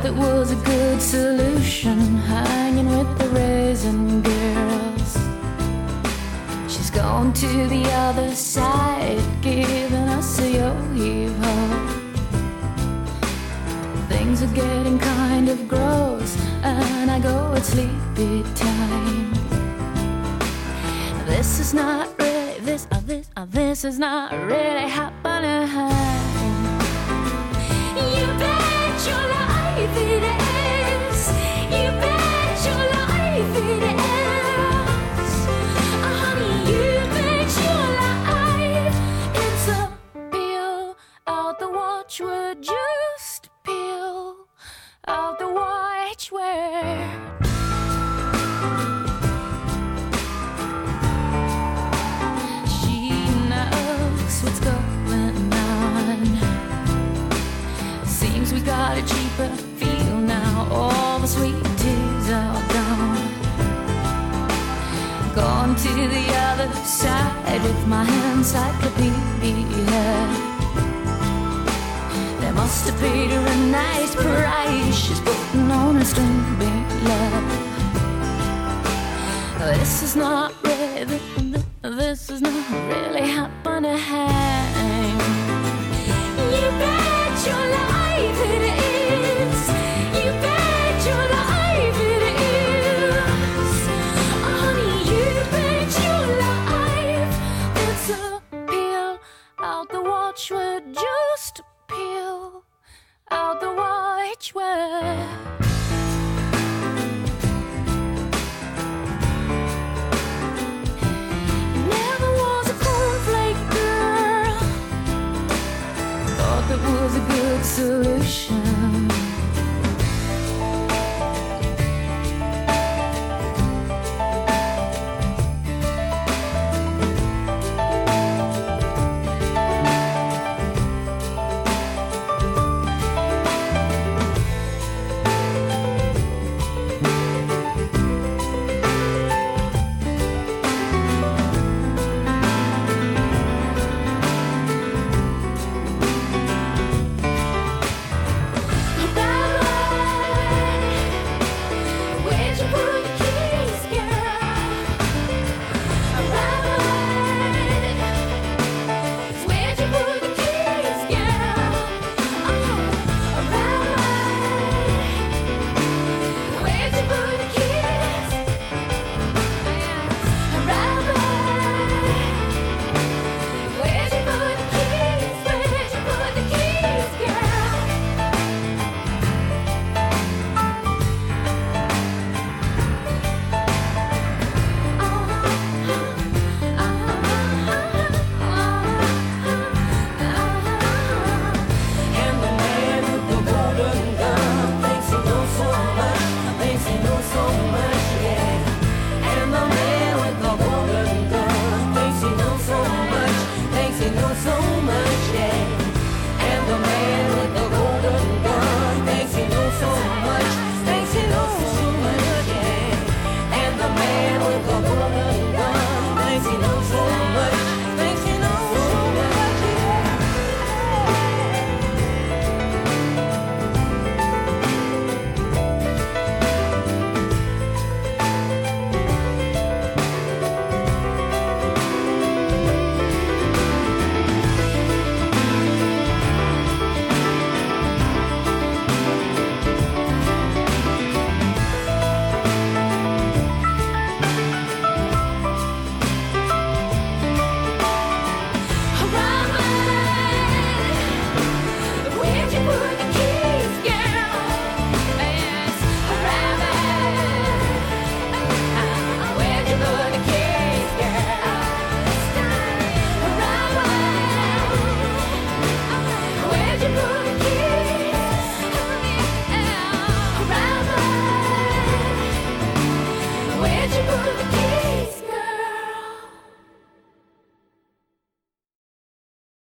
that was a good solution, hanging with the raisin girls. She's gone to the other side, giving us a yo-heave-ho. Things are getting kind of gross, and I go at sleepy time. This is not really, this is not really happening. You bet your life it is. You bet your life it is. Honey, you bet your life. It's a peel out the watchword, just peel out the watchword. She knows what's going on. Seems we got a cheaper feel now. All the sweet teas are gone. Gone to the other side with my encyclopedia. They must have paid her a nice price. She's putting on a string love. This is not really happening.